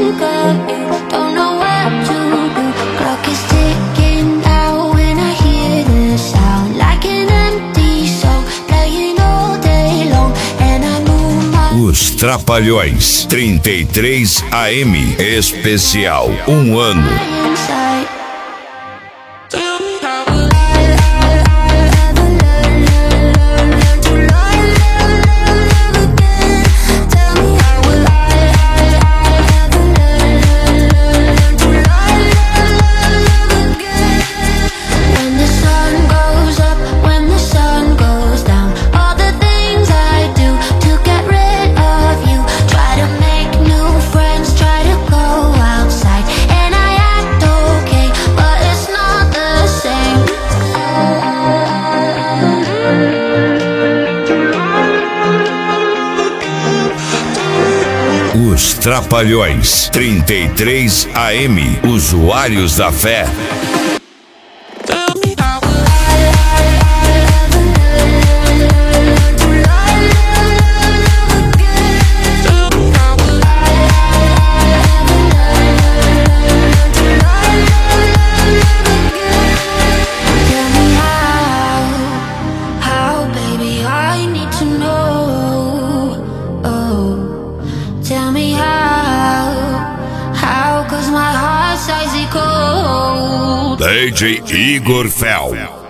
ain't got you. Don't know what to do. Clock is ticking now when I hear the sound, like an empty soul playing all day long. And I move my... Os Trapalhões, 33 AM, especial, ano. inside. Os Trapalhões, 33 AM, usuários da fé. Tell me how, cause my heart's icy cold. DJ Igor Fel.